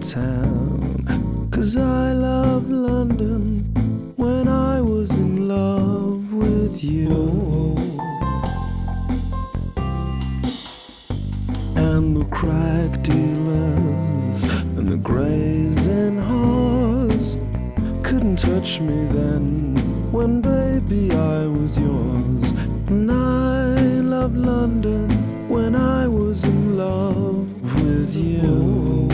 town. 'Cause I loved London when I was in love with you. And the crack dealers and the greys and whores couldn't touch me then, when baby I was yours. And I loved London when I was in love with you.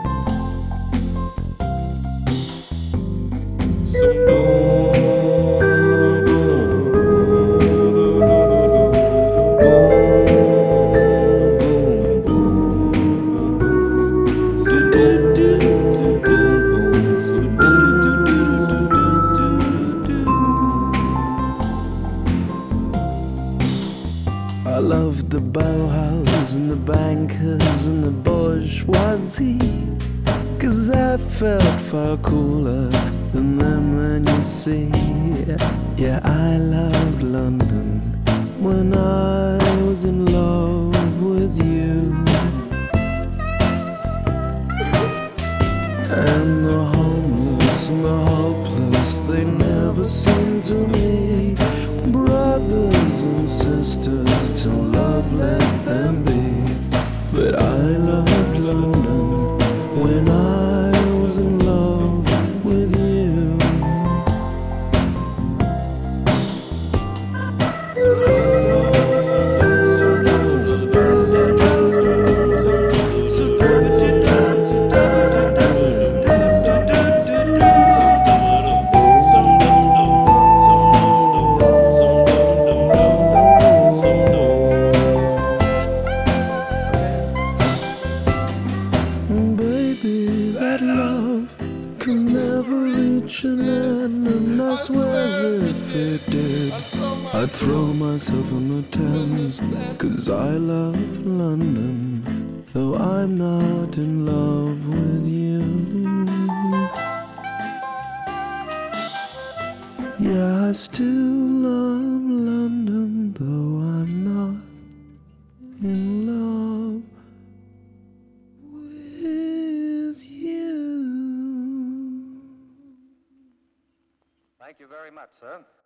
I loved the Bauhaus and the bankers and the bourgeoisie, 'cause I felt far cooler than them, then you see. Yeah, I loved London when I was in love with you. And the homeless and the hopeless, they never seemed to me brothers and sisters till love let them be. But I loved London when I was in love with you. Baby, that love could never reach an end, and I swear if it did, I'd throw myself in the Thames. 'Cause I love London, though I'm not in love with you. Yeah, I still love London, though I'm not in love with you. Thank you very much, sir.